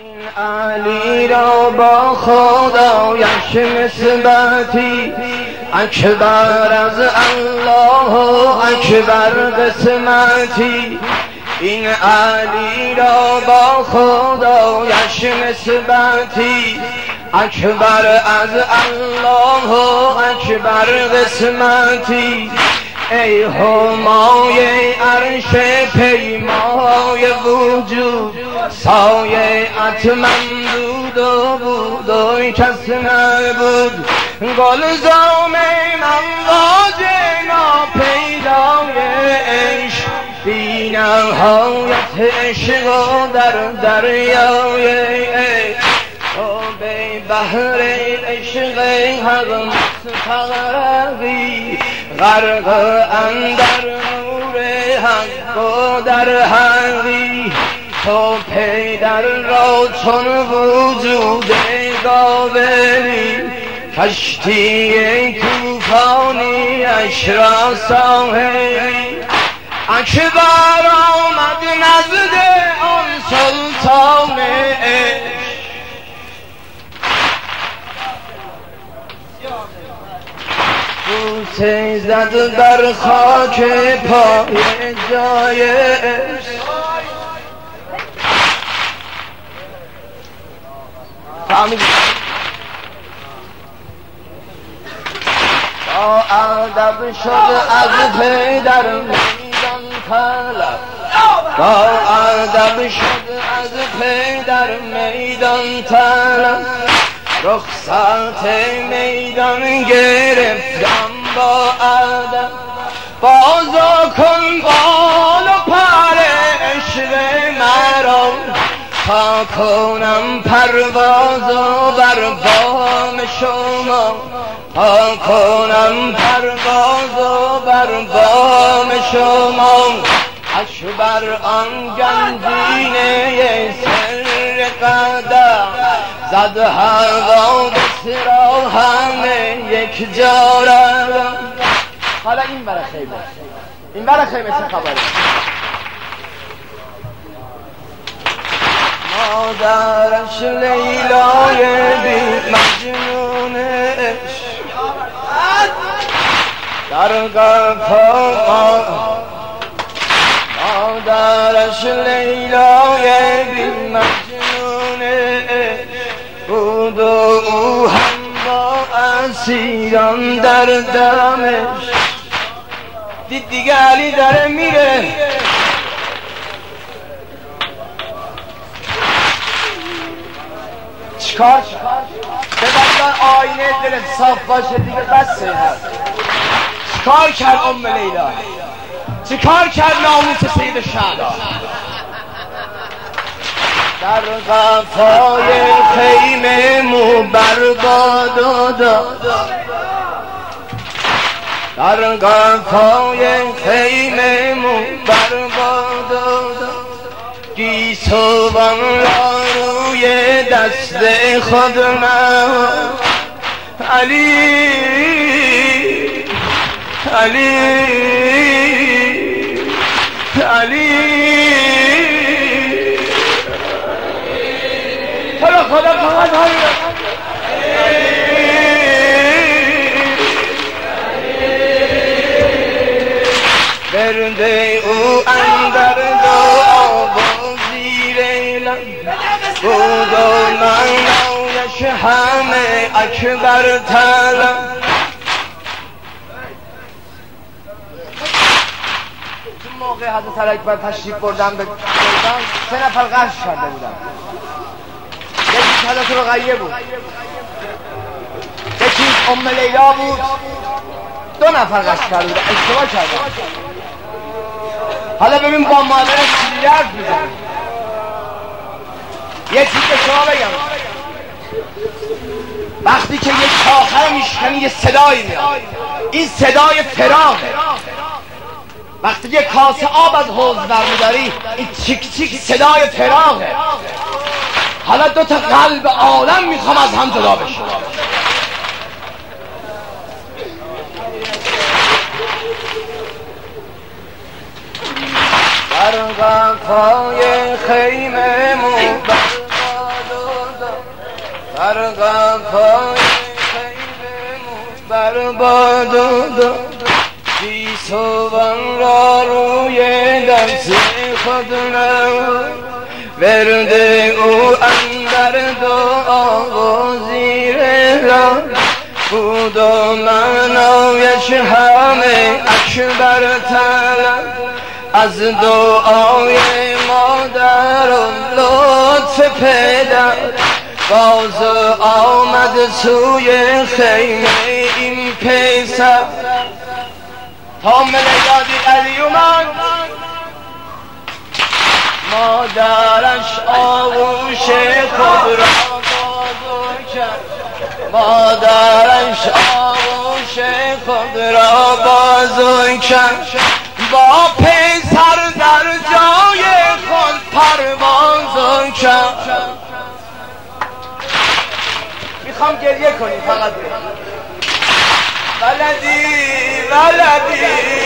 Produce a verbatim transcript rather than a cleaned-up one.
این علی را با خدایش نسبتی اکبر از الله اکبر قسمتی. این علی را با خدایش نسبتی اکبر از الله اکبر قسمتی. ای همای عرش پیمای وجود سایه ات ممدود و بود و کس نبود. گلزام امواج ناپیدای عشق بی نهایت عشق و در دریای عشق تو به بحر عشق حق مستغرقی غرق اندر نور حق و در حقی. تو پیدر را چون وجود قابلی کشتی طوفانی اش را ساحلی. اکبر آمد نزد آن سلطان عشق بوسه زد بر خاک پای جای عشق. با ادب شد از پیدر میدان طلب با ادب شد از پیدر میدان طلب. رخصت میدان گرفتم با ادب بازا کن بال و پر عشق مرا تا کنم پرواز و بر بام شما تا کنم پرواز و بر بام شما. اکبر آن گنجینه سر قدم زد حوادث را همه یک جا روم. حالا این برای خیمه این برای خیمه چه خبره؟ مادرش لیلای بی مجنون عشق در قفا مادرش لیلای بی مجنون عشق بود و او هم با اسیران در دمش. دید دیگه علی داره میره چیکار ببندن آینه دلت صاف باشه دیگه بسه هست. چیکار کرد ام لیلا؟ چیکار کرد ناموس سید شهدا؟ در قفای خیمه مو برباد و داد در قفای خیمه مو برباد و داد. گیسوان را روی دست خود من علی علی علی خدا خدا فقط برده او اندر دو آب و زیر لب بود و معنایش همه اکبر طلب. چون موقع حضرت اکبر تشریف بردن به بردن سه نفر غش کرده بودن. یکی حضرت رقیه بود یکی ام لیلا بود دو نفر غش کرده بودن اشتباه کردن. حالا ببین با مادرش چیزی حرف میزنه. یه چیز به شما بگم وقتی که یک کاخه رو میشکنی یه صدایی میاد این صدای فراغه. وقتی یه کاسه آب از حوض برمیداری این چیک چیک صدای فراغه. حالا دو تا قلب عالم میخوام از هم جدا بشه. در قفای خیمه مو بر قفای خیممون برباد و گیسوان را روی دست خود نمون ورد او اندر دعا و زیر را بود و منایش همه اکبر طلب از دعای مادر و لطف پدر باز آمد سوی خیمه این پسر تا ملیادی علی اومد مادرش آغوش خود را بازو کرد مادرش آغوش خود را بازو کرد با پسر در جای خود پرواز کرد میخوام گریه کنی فقط ولدی ولدی